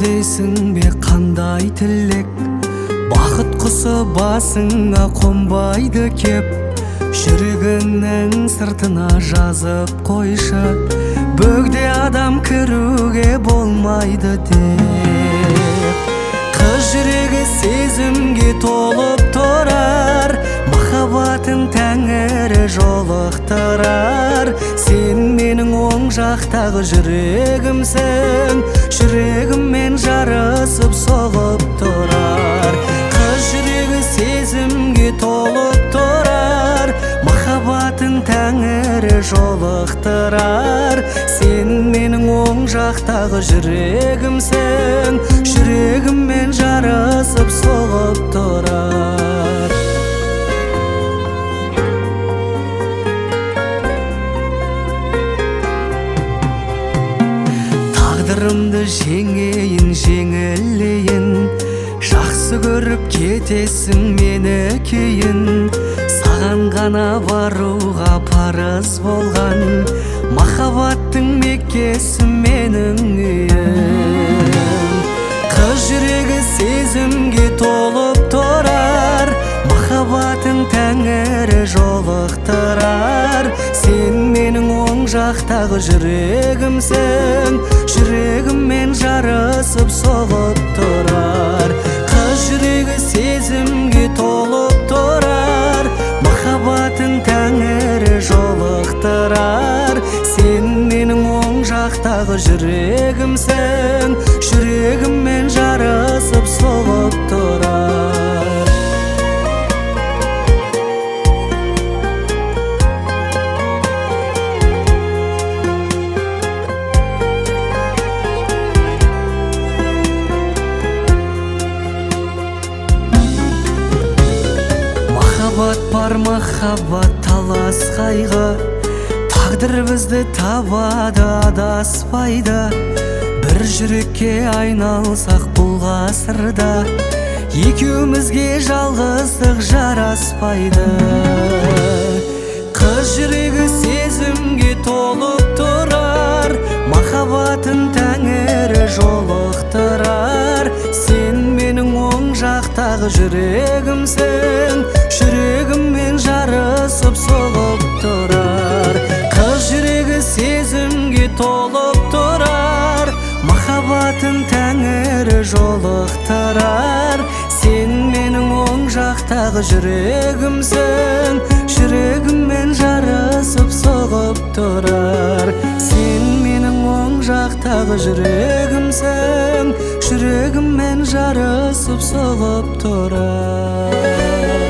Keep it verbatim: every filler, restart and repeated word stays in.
дейсің бе қандай тілек, бақыт құсы басыңа қонбайды кеп. Жүрегіңнің сыртына жазып қойшы, бөгде адам кіруге болмайды деп. Қыз жүрегі сезімге толып тұрар, махаббатын тәңірі жолықтырар. Сен менің оң жақтағы жүрегімсің, жүрегіммен жарысып соғып тұрар. Қыз жүрегі сезімге толып тұрар, махаббатын тәңірі жолықтырар. Сен менің оң жақтағы жүрегімсің, жүрегіммен жарысып соғып тұрар. Тағдырымды жеңейін, жеңілейін, жақсы көріп кетесің мені кейін. Саған ғана баруға парыз болған, махаббаттың меккесі менің үйім. Қыз жүрегі сезімге толып тұрар, махаббатын тәңірі жолықтырар. Сен менің оң жақтағы жүрегімсің, жүрегіммен жарысып соғып тұрар. Қыз жүрегі сезімге толып тұрар, махаббатын тәңірі жолықтырар. Сен менің оң жақтағы жүрегімсің, жүрегіммен жарысып соғып тұрар. Махаббат бар, махаббат талас қайғы, тағдыр бізді табады адаспайды. Бір жүрекке айналсақ бұл ғасырда, екеумізге жалғыздық жараспайды. Қыз жүрегі сезімге толып тұрар, махаббатын тәңірі жолықтырар. Сен менің оң жақтағы жүрегімсің, жүрегіммен жарысып соғып тұрар. Қыз жүрегі сезімге толып тұрар, махаббатын тәңірі жолықтырар. Сен менің оң жақтағы жүрегімсің, жүрегіммен жарысып соғып тұрар. Сен менің оң жақтағы жүрегімсің, жүрегіммен жарысып соғып тұрар.